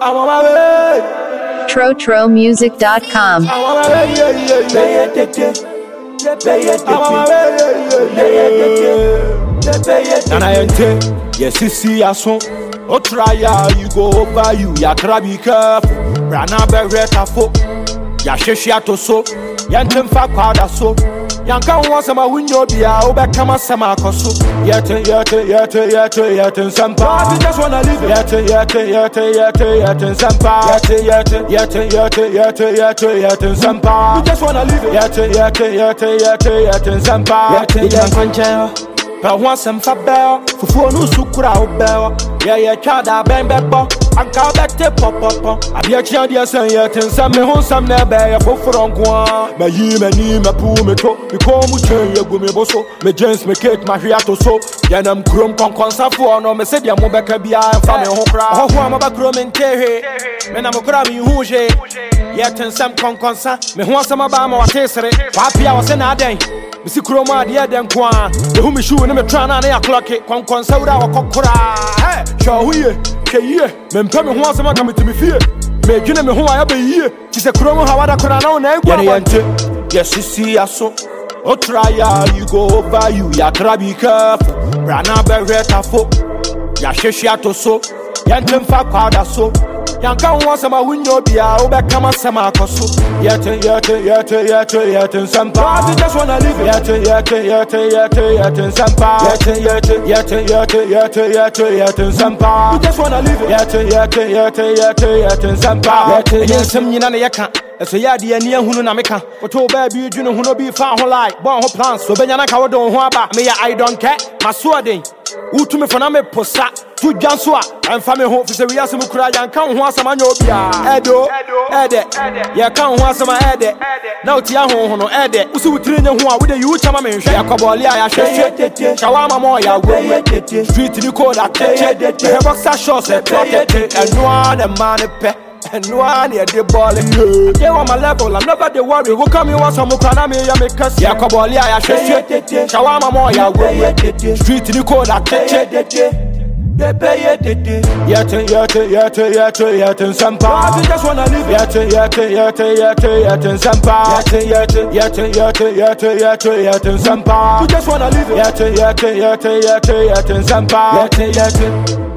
I'm on my way. TroTroMusic.com. I'm on my way. Nana ente, yes, you see a song. Oh, try ya, you go over you. Ya try be careful. Brana beretta fo. Ya shesha to so. Yantem fa kwada so. Yanka wants my window be a obekama sama koso. Yete sampa. I just wanna live yete sampa. Yete sampa. We just wanna live yete sampa. Yete but once I'm for bell, for no sukura bell. Yeah, chada bang bo. And call back the pop. I be a child, yes, and yet, and some home, some never for one. My ye, my knee, my poo, me to, me call me chain, you go me bosso, me James, me cake, my hiato so. Then I'm crum con consafu, no, me said, I'm back a beer and family home crowd. Oh, I'm about crum and terry. Men I'm a crummy hooge. Yet, and some con consa, me want some about my taste. Papi, I was in a day. Missy Chroma, dear them quan. The whom is shooting a tran and a clock it, con consaura or cockra. Hey, show we, men tell me once I'm coming to me fear. Make you know who I be here. She's a chroma, how I could know name. Yes, you see us so. Oh, try ya, you go over you. Ya try be careful. Brana beretta fo. Ya sheshiato so. Yantem fa kwada so. Yanka wants my window be a obekama sama koso. Yete sampa. I just wanna live yete sampa. Yete sampa. We just wanna live yete sampa. Yes, some yina yaka. So ya di eni ehunu na meka. Oto baby dwunu hu no be fa ho like. Bon ho plans. So benya na ka wodo ho aba. Me ya I don't care. Maso den. Utu me fona me posa. Tu janso a. Emfa me ho fi se wi asem kura yanka ho asama nya obia. Ede. Ya kan ho asama ede. Na oti ya ho no ede. Usi wutire nya ho a wo de yu chama me hwe. Yakobole a ya hwe. Shawama mo ya go. Street ni code a tete. The boxer shorts e tete. Enu an e man pe. And one year the ball they on my level, I'm never the worry. Who come you want some kana me ya make us Yakobole ya hwe. Shawama mo ya go. Street ni code a tete. They pay yete sampa. I just wanna live yete sampa. Yete sampa. We just wanna live yete sampa.